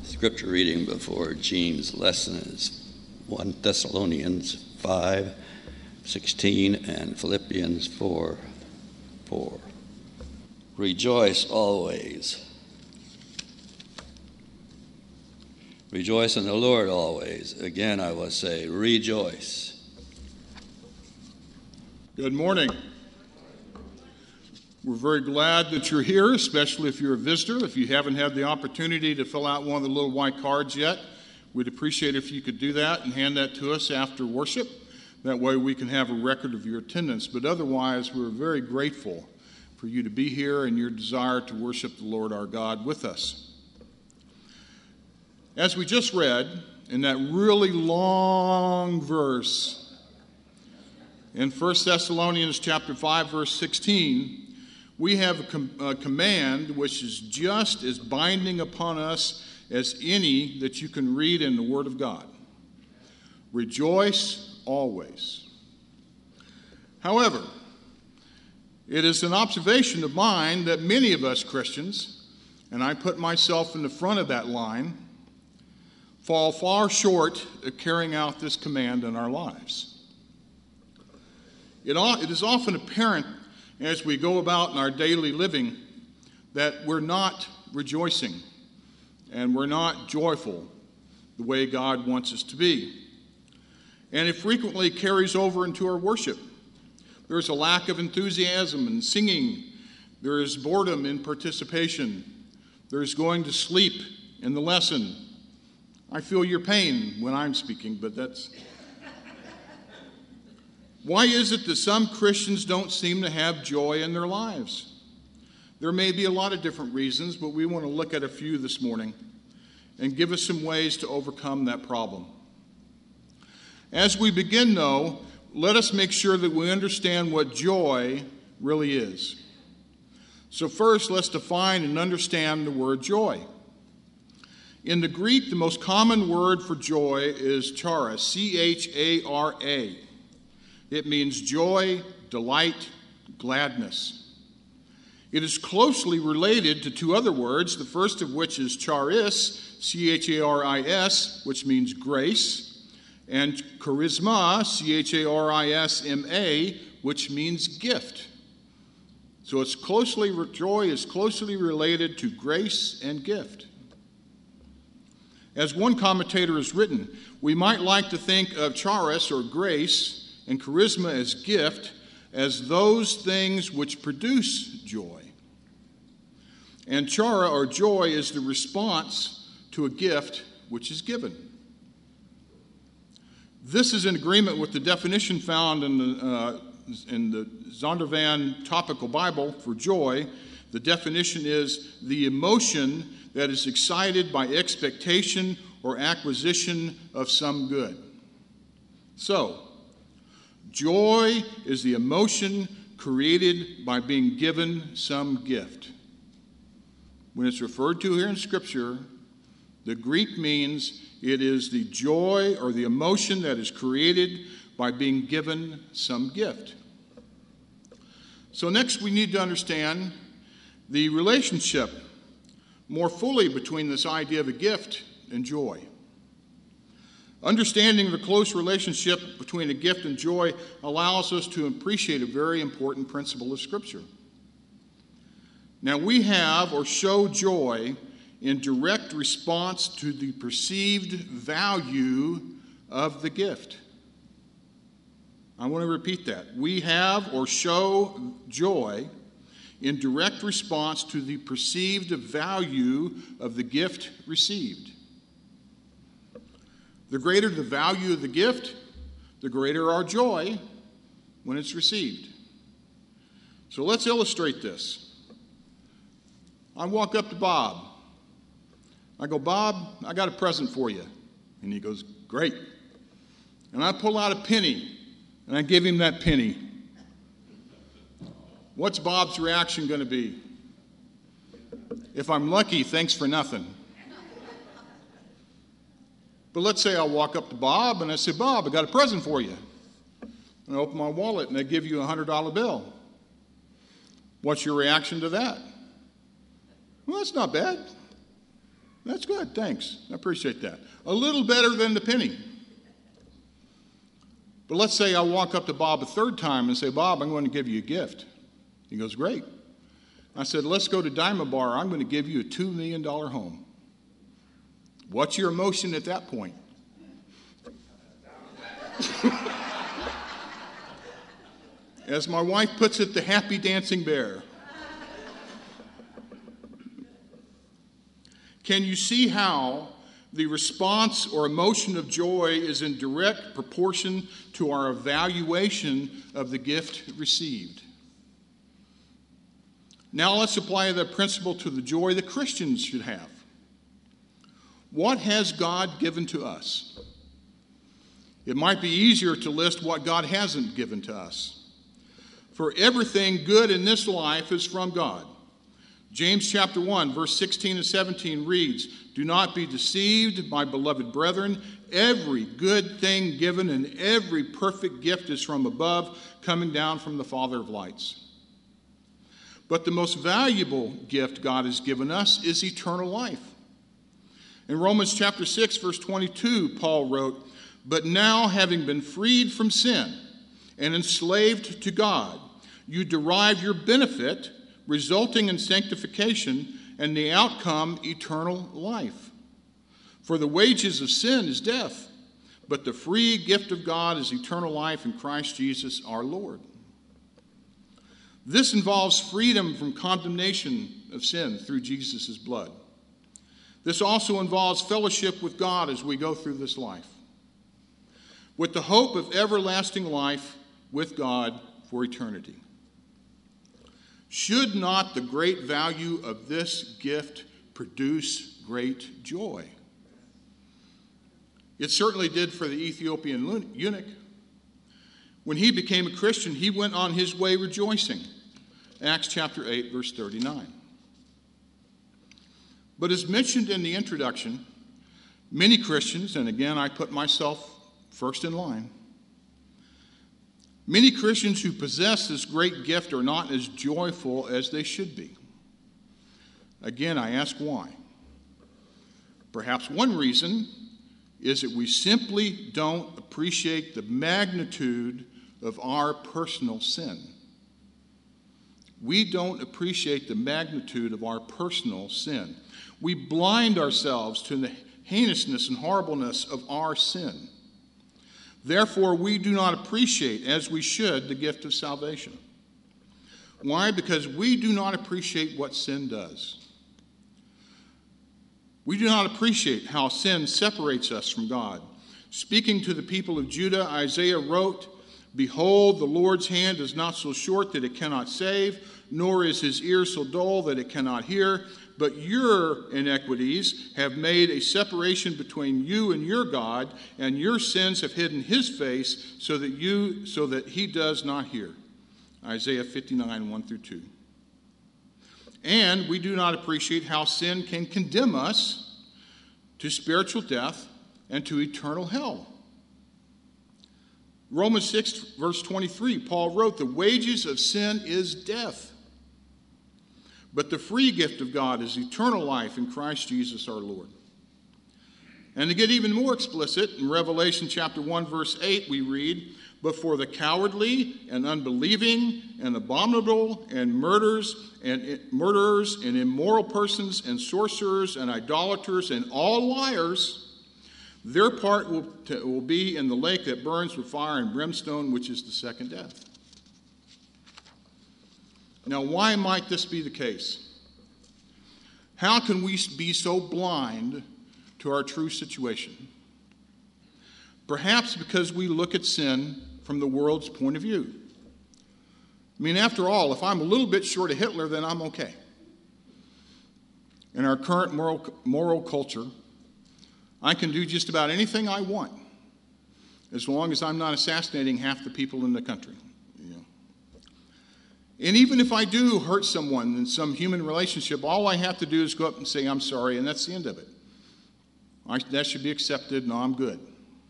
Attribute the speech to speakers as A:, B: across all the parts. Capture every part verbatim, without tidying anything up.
A: Scripture reading before Gene's lesson is First Thessalonians five sixteen and Philippians four four. Rejoice always. Rejoice in the Lord always. Again, I will say, rejoice.
B: Good morning. We're very glad that you're here, especially if you're a visitor. If you haven't had the opportunity to fill out one of the little white cards yet, we'd appreciate if you could do that and hand that to us after worship. That way we can have a record of your attendance. But otherwise, we're very grateful for you to be here and your desire to worship the Lord our God with us. As we just read in that really long verse in First Thessalonians chapter five, verse sixteen, we have a, com- a command which is just as binding upon us as any that you can read in the Word of God. Rejoice always. However, it is an observation of mine that many of us Christians, and I put myself in the front of that line, fall far short of carrying out this command in our lives. It, it is often apparent as we go about in our daily living that we're not rejoicing and we're not joyful the way God wants us to be. And it frequently carries over into our worship. There's a lack of enthusiasm in singing. There is boredom in participation. There's going to sleep in the lesson. I feel your pain when I'm speaking, but that's... Why is it that some Christians don't seem to have joy in their lives? There may be a lot of different reasons, but we want to look at a few this morning and give us some ways to overcome that problem. As we begin, though, let us make sure that we understand what joy really is. So first, let's define and understand the word joy. In the Greek, the most common word for joy is charis, C H A R A. It means joy, delight, gladness. It is closely related to two other words, the first of which is charis, C H A R I S, which means grace, and charisma, C H A R I S M A, which means gift. So it's closely, joy is closely related to grace and gift. As one commentator has written, we might like to think of charis or grace and charisma as gift as those things which produce joy. And chara or joy is the response to a gift which is given. This is in agreement with the definition found in the, uh, in the Zondervan Topical Bible for joy. The definition is the emotion that is excited by expectation or acquisition of some good. So, joy is the emotion created by being given some gift. When it's referred to here in Scripture, the Greek means it is the joy or the emotion that is created by being given some gift. So next we need to understand the relationship more fully between this idea of a gift and joy. Understanding the close relationship between a gift and joy allows us to appreciate a very important principle of Scripture. Now, we have or show joy in direct response to the perceived value of the gift. I want to repeat that. We have or show joy in direct response to the perceived value of the gift received. The greater the value of the gift, the greater our joy when it's received. So let's illustrate this. I walk up to Bob. I go, Bob, I got a present for you. And he goes, great. And I pull out a penny, and I give him that penny. What's Bob's reaction going to be? If I'm lucky, thanks for nothing. But let's say I walk up to Bob and I say, Bob, I got a present for you. And I open my wallet and I give you a one hundred dollar bill. What's your reaction to that? Well, that's not bad. That's good, thanks. I appreciate that. A little better than the penny. But let's say I walk up to Bob a third time and say, Bob, I'm going to give you a gift. He goes, great. I said, let's go to Diamond Bar. I'm going to give you a two million dollars home. What's your emotion at that point? As my wife puts it, the happy dancing bear. Can you see how the response or emotion of joy is in direct proportion to our evaluation of the gift received? Now let's apply the principle to the joy that Christians should have. What has God given to us? It might be easier to list what God hasn't given to us. For everything good in this life is from God. James chapter one, verse sixteen and seventeen reads, do not be deceived, my beloved brethren. Every good thing given and every perfect gift is from above, coming down from the Father of lights. But the most valuable gift God has given us is eternal life. In Romans chapter six, verse twenty-two, Paul wrote, but now having been freed from sin and enslaved to God, you derive your benefit, resulting in sanctification, and the outcome, eternal life. For the wages of sin is death, but the free gift of God is eternal life in Christ Jesus our Lord. This involves freedom from condemnation of sin through Jesus' blood. This also involves fellowship with God as we go through this life, with the hope of everlasting life with God for eternity. Should not the great value of this gift produce great joy? It certainly did for the Ethiopian eunuch. When he became a Christian, he went on his way rejoicing. Acts chapter eight, verse thirty-nine. But as mentioned in the introduction, many Christians, and again I put myself first in line, many Christians who possess this great gift are not as joyful as they should be. Again, I ask why. Perhaps one reason is that we simply don't appreciate the magnitude of our personal sin. We don't appreciate the magnitude of our personal sin. We blind ourselves to the heinousness and horribleness of our sin. Therefore, we do not appreciate, as we should, the gift of salvation. Why? Because we do not appreciate what sin does. We do not appreciate how sin separates us from God. Speaking to the people of Judah, Isaiah wrote, behold, the Lord's hand is not so short that it cannot save, nor is his ear so dull that it cannot hear. But your iniquities have made a separation between you and your God, and your sins have hidden his face so that you so that he does not hear. Isaiah fifty-nine, one through two. And we do not appreciate how sin can condemn us to spiritual death and to eternal hell. Romans six, verse twenty-three, Paul wrote, the wages of sin is death. But the free gift of God is eternal life in Christ Jesus our Lord. And to get even more explicit, in Revelation chapter one, verse eight, we read, but for the cowardly and unbelieving and abominable and murderers and murderers and immoral persons and sorcerers and idolaters and all liars, their part will, will be in the lake that burns with fire and brimstone, which is the second death. Now, why might this be the case? How can we be so blind to our true situation? Perhaps because we look at sin from the world's point of view. I mean, after all, if I'm a little bit short of Hitler, then I'm okay. In our current moral, moral culture, I can do just about anything I want, as long as I'm not assassinating half the people in the country. You know. And even if I do hurt someone in some human relationship, all I have to do is go up and say, I'm sorry, and that's the end of it. I, that should be accepted, no, I'm good.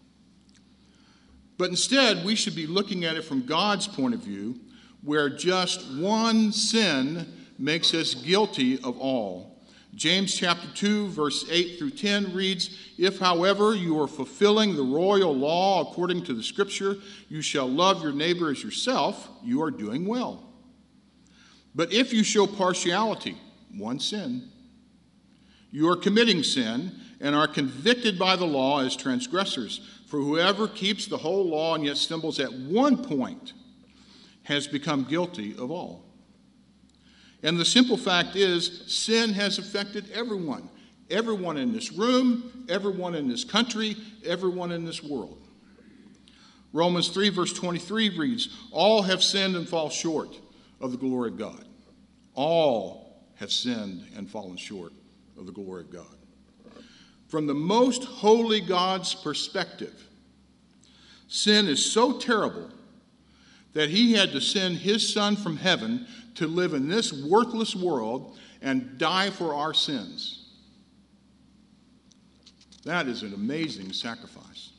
B: But instead, we should be looking at it from God's point of view, where just one sin makes us guilty of all. James chapter two, verse eight through ten reads, "If, however, you are fulfilling the royal law according to the Scripture, you shall love your neighbor as yourself, you are doing well. But if you show partiality," one sin, "you are committing sin and are convicted by the law as transgressors. For whoever keeps the whole law and yet stumbles at one point has become guilty of all." And the simple fact is, sin has affected everyone. Everyone in this room, everyone in this country, everyone in this world. Romans three, verse twenty-three reads, "All have sinned and fall short of the glory of God." All have sinned and fallen short of the glory of God. From the most holy God's perspective, sin is so terrible that he had to send his Son from heaven to live in this worthless world and die for our sins. That is an amazing sacrifice.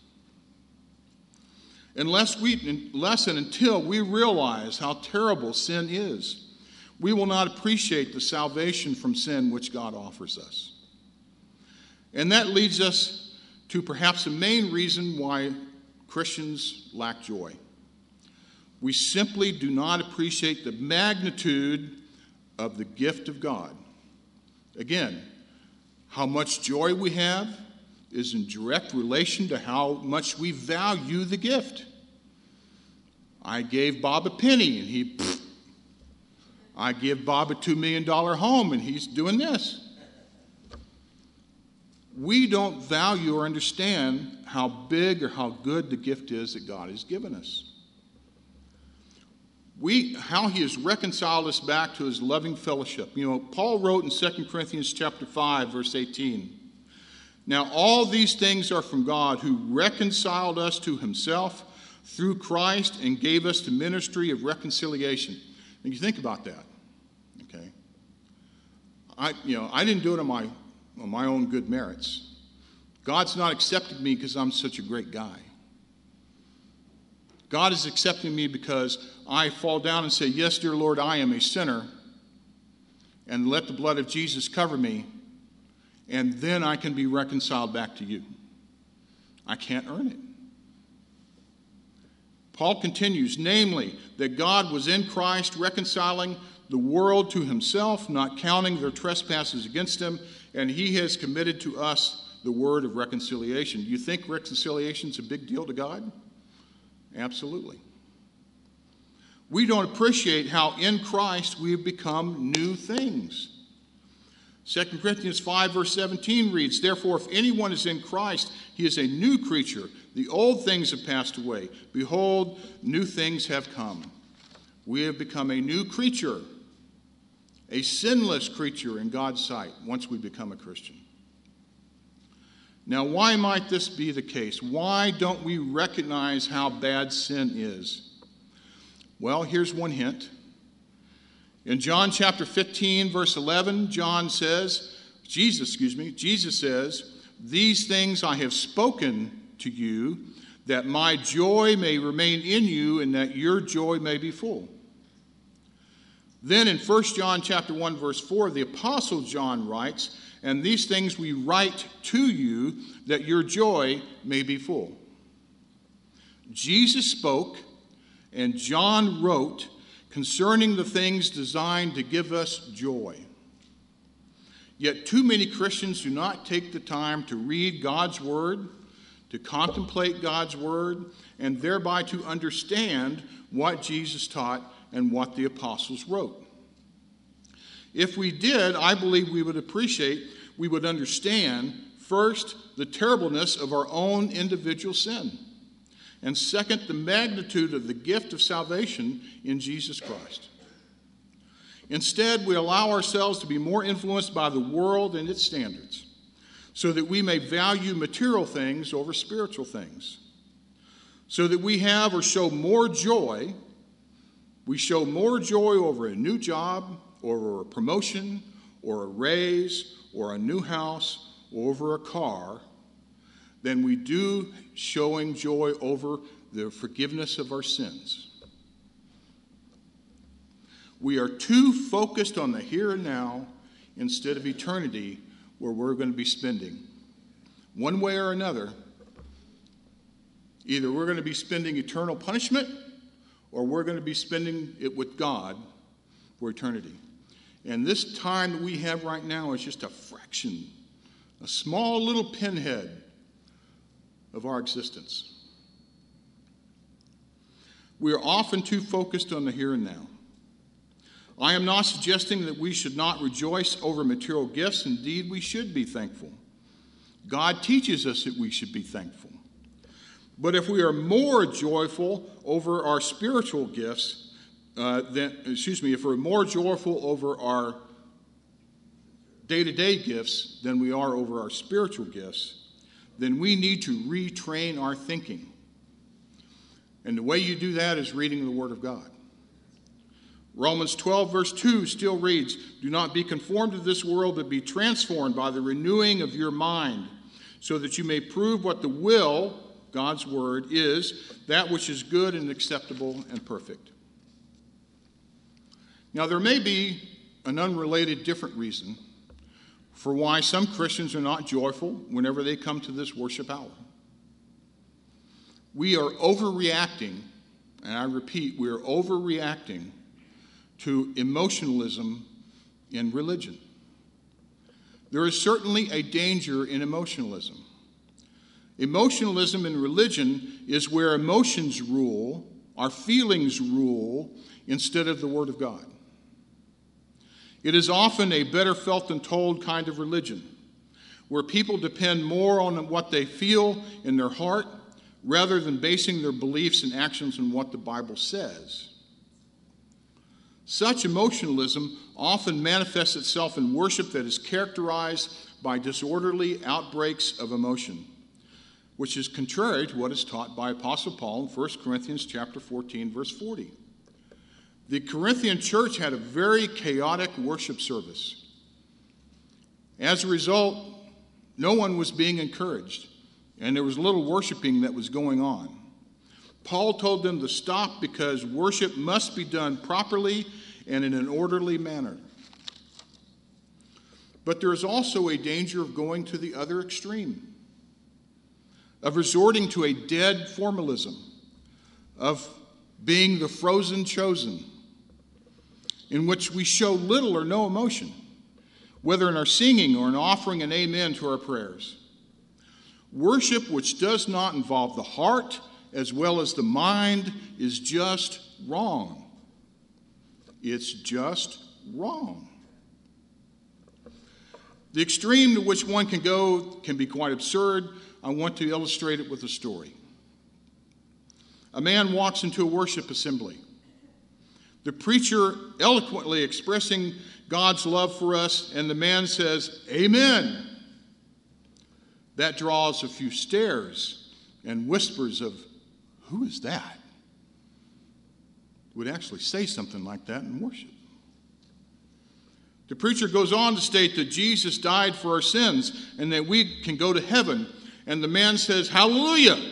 B: Unless, we, unless and until we realize how terrible sin is, we will not appreciate the salvation from sin which God offers us. And that leads us to perhaps the main reason why Christians lack joy. We simply do not appreciate the magnitude of the gift of God. Again, how much joy we have is in direct relation to how much we value the gift. I gave Bob a penny and he, pfft. I give Bob a two million dollars home and he's doing this. We don't value or understand how big or how good the gift is that God has given us. We, how he has reconciled us back to his loving fellowship. You know, Paul wrote in Second Corinthians chapter five, verse eighteen, "Now all these things are from God, who reconciled us to himself through Christ and gave us the ministry of reconciliation." And you think about that, okay? I, you know, I didn't do it on my, on my own good merits. God's not accepting me because I'm such a great guy. God is accepting me because I fall down and say, "Yes, dear Lord, I am a sinner," and let the blood of Jesus cover me, and then I can be reconciled back to you. I can't earn it. Paul continues, "Namely, that God was in Christ reconciling the world to himself, not counting their trespasses against them, and he has committed to us the word of reconciliation." Do you think reconciliation is a big deal to God? Absolutely. We don't appreciate how in Christ we have become new things. Second Corinthians five, verse seventeen reads, "Therefore, if anyone is in Christ, he is a new creature. The old things have passed away. Behold, new things have come." We have become a new creature, a sinless creature in God's sight once we become a Christian. Now, why might this be the case? Why don't we recognize how bad sin is? Well, here's one hint. In John chapter fifteen, verse eleven, John says, Jesus, excuse me, Jesus says, "These things I have spoken to you, that my joy may remain in you and that your joy may be full." Then in First John chapter one, verse four, the Apostle John writes, "And these things we write to you, that your joy may be full." Jesus spoke and John wrote concerning the things designed to give us joy. Yet too many Christians do not take the time to read God's word, to contemplate God's word, and thereby to understand what Jesus taught and what the apostles wrote. If we did, I believe we would appreciate, we would understand, first, the terribleness of our own individual sin, and second, the magnitude of the gift of salvation in Jesus Christ. Instead, we allow ourselves to be more influenced by the world and its standards, so that we may value material things over spiritual things, so that we have or show more joy, we show more joy over a new job, or a promotion, or a raise, or a new house, or over a car, than we do showing joy over the forgiveness of our sins. We are too focused on the here and now instead of eternity where we're going to be spending. One way or another, either we're going to be spending eternal punishment or we're going to be spending it with God for eternity. And this time that we have right now is just a fraction, a small little pinhead of our existence. We are often too focused on the here and now. I am not suggesting that we should not rejoice over material gifts. Indeed, we should be thankful. God teaches us that we should be thankful. But if we are more joyful over our spiritual gifts, uh, then, excuse me, if we're more joyful over our day-to-day gifts than we are over our spiritual gifts, then we need to retrain our thinking. And the way you do that is reading the Word of God. Romans twelve, verse two still reads, "Do not be conformed to this world, but be transformed by the renewing of your mind, so that you may prove what the will," God's Word, "is, that which is good and acceptable and perfect." Now, there may be an unrelated different reason for why some Christians are not joyful whenever they come to this worship hour. We are overreacting, and I repeat, we are overreacting to emotionalism in religion. There is certainly a danger in emotionalism. Emotionalism in religion is where emotions rule, our feelings rule, instead of the Word of God. It is often a better felt than told kind of religion, where people depend more on what they feel in their heart rather than basing their beliefs and actions on what the Bible says. Such emotionalism often manifests itself in worship that is characterized by disorderly outbreaks of emotion, which is contrary to what is taught by Apostle Paul in First Corinthians chapter fourteen, verse forty. The Corinthian church had a very chaotic worship service. As a result, no one was being encouraged, and there was little worshiping that was going on. Paul told them to stop because worship must be done properly and in an orderly manner. But there is also a danger of going to the other extreme, of resorting to a dead formalism, of being the frozen chosen, in which we show little or no emotion, whether in our singing or in offering an amen to our prayers. Worship which does not involve the heart as well as the mind is just wrong. It's just wrong. The extreme to which one can go can be quite absurd. I want to illustrate it with a story. A man walks into a worship assembly. The preacher eloquently expressing God's love for us, and the man says, "Amen." That draws a few stares and whispers of, "Who is that?" Would actually say something like that in worship. The preacher goes on to state that Jesus died for our sins and that we can go to heaven. And the man says, "Hallelujah."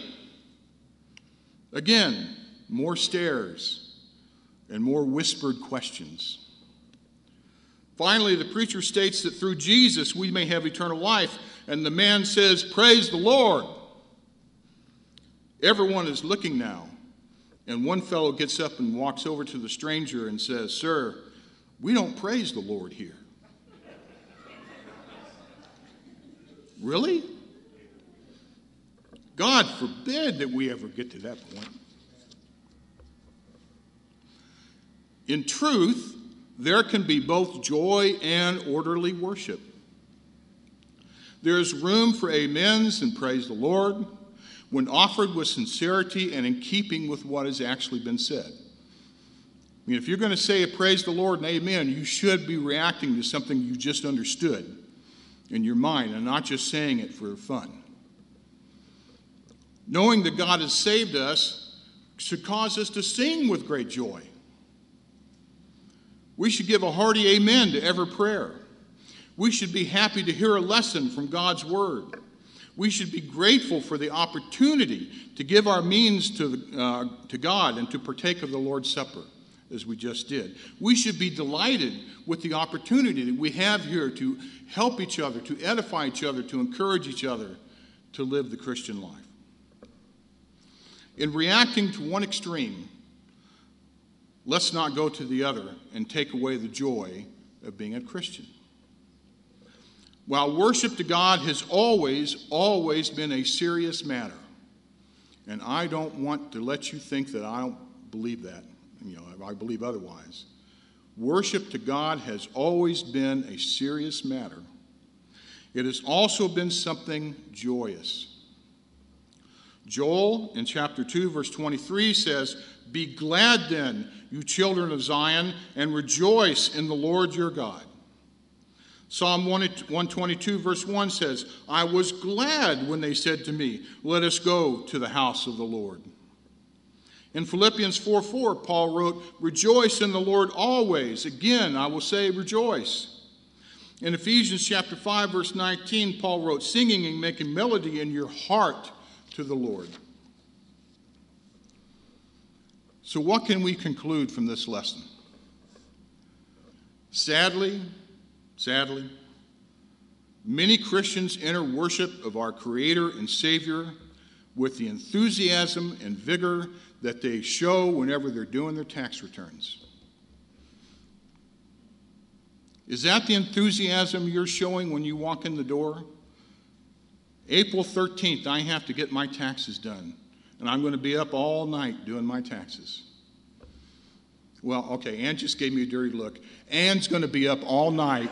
B: Again, more stares and more whispered questions. Finally, the preacher states that through Jesus we may have eternal life. And the man says, "Praise the Lord." Everyone is looking now. And one fellow gets up and walks over to the stranger and says, "Sir, we don't praise the Lord here." Really? God forbid that we ever get to that point. In truth, there can be both joy and orderly worship. There is room for amens and praise the Lord when offered with sincerity and in keeping with what has actually been said. I mean, if you're going to say a praise the Lord and amen, you should be reacting to something you just understood in your mind and not just saying it for fun. Knowing that God has saved us should cause us to sing with great joy. We should give a hearty amen to every prayer. We should be happy to hear a lesson from God's Word. We should be grateful for the opportunity to give our means to, uh, to God and to partake of the Lord's Supper. as we just did. We should be delighted with the opportunity that we have here to help each other, to edify each other, to encourage each other to live the Christian life. In reacting to one extreme, let's not go to the other and take away the joy of being a Christian. While worship to God has always, always been a serious matter, and I don't want to let you think that I don't believe that, you know, I believe otherwise. Worship to God has always been a serious matter. It has also been something joyous. Joel in chapter two, verse twenty-three says, "Be glad then, you children of Zion, and rejoice in the Lord your God." Psalm one twenty-two, verse one says, "I was glad when they said to me, 'Let us go to the house of the Lord.'" In Philippians four four, Paul wrote, "Rejoice in the Lord always. Again, I will say rejoice." In Ephesians chapter five, verse nineteen, Paul wrote, "Singing and making melody in your heart to the Lord." So what can we conclude from this lesson? Sadly, sadly, many Christians enter worship of our Creator and Savior with the enthusiasm and vigor that they show whenever they're doing their tax returns. Is that the enthusiasm you're showing when you walk in the door? April thirteenth, I have to get my taxes done, and I'm going to be up all night doing my taxes. Well, okay, Ann just gave me a dirty look. Ann's going to be up all night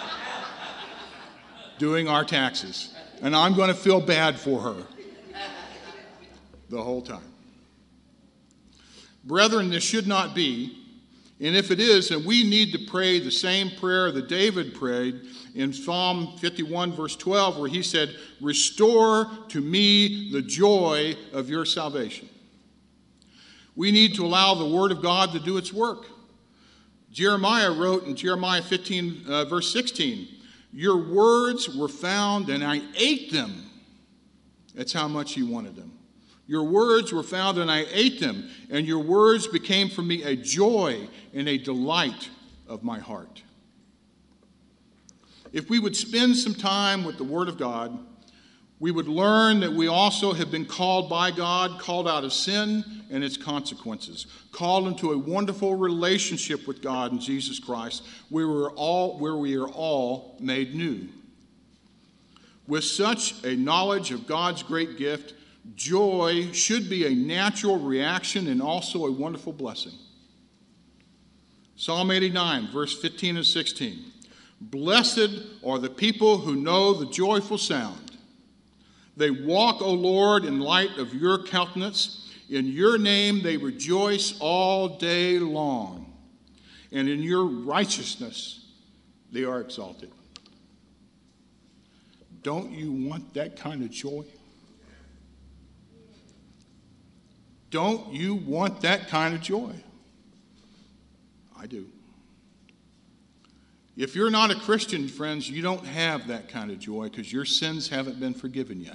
B: doing our taxes, and I'm going to feel bad for her the whole time. Brethren, this should not be, and if it is, then we need to pray the same prayer that David prayed in Psalm fifty-one, verse twelve, where he said, "Restore to me the joy of your salvation." We need to allow the Word of God to do its work. Jeremiah wrote in Jeremiah fifteen, uh, verse sixteen, "Your words were found and I ate them." That's how much he wanted them. "Your words were found and I ate them, and your words became for me a joy and a delight of my heart." If we would spend some time with the Word of God, we would learn that we also have been called by God, called out of sin and its consequences, called into a wonderful relationship with God in Jesus Christ, where we are all, where we are all made new. With such a knowledge of God's great gift, joy should be a natural reaction and also a wonderful blessing. Psalm eighty-nine, verse fifteen and sixteen. "Blessed are the people who know the joyful sound. They walk, O Lord, in light of your countenance. In your name they rejoice all day long, and in your righteousness they are exalted." Don't you want that kind of joy? Don't you want that kind of joy? I do. If you're not a Christian, friends, you don't have that kind of joy because your sins haven't been forgiven yet.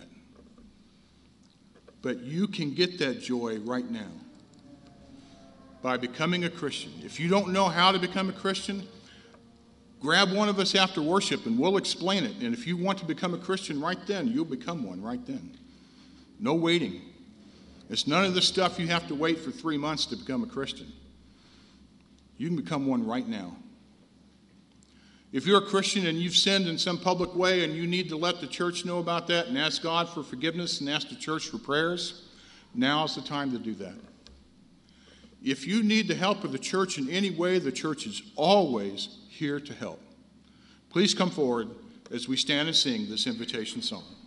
B: But you can get that joy right now by becoming a Christian. If you don't know how to become a Christian, grab one of us after worship and we'll explain it. And if you want to become a Christian right then, you'll become one right then. No waiting. It's none of the stuff you have to wait for three months to become a Christian. You can become one right now. If you're a Christian and you've sinned in some public way and you need to let the church know about that and ask God for forgiveness and ask the church for prayers, now's the time to do that. If you need the help of the church in any way, the church is always here to help. Please come forward as we stand and sing this invitation song.